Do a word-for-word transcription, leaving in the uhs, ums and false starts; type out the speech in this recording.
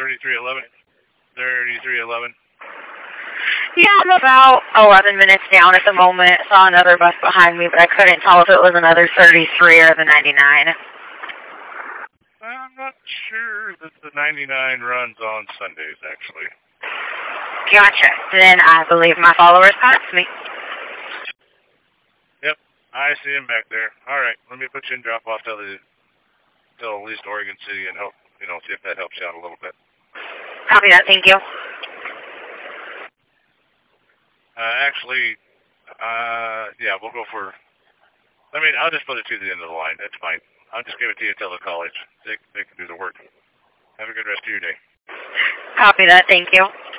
thirty-three eleven. thirty-three eleven. Yeah, I'm about eleven minutes down at the moment. Saw another bus behind me, but I couldn't tell if it was another thirty-three or the ninety-nine. I'm not sure that the ninety-nine runs on Sundays, actually. Gotcha. Then I believe my followers passed me. Yep, I see him back there. All right, let me put you in drop off till the till at least Oregon City and help you know see if that helps you out a little bit. Copy that. Thank you. Uh, actually, uh, yeah, we'll go for. I mean, I'll just put it to the end of the line. That's fine. I'll just give it to you till the college. They they can do the work. Have a good rest of your day. Copy that. Thank you.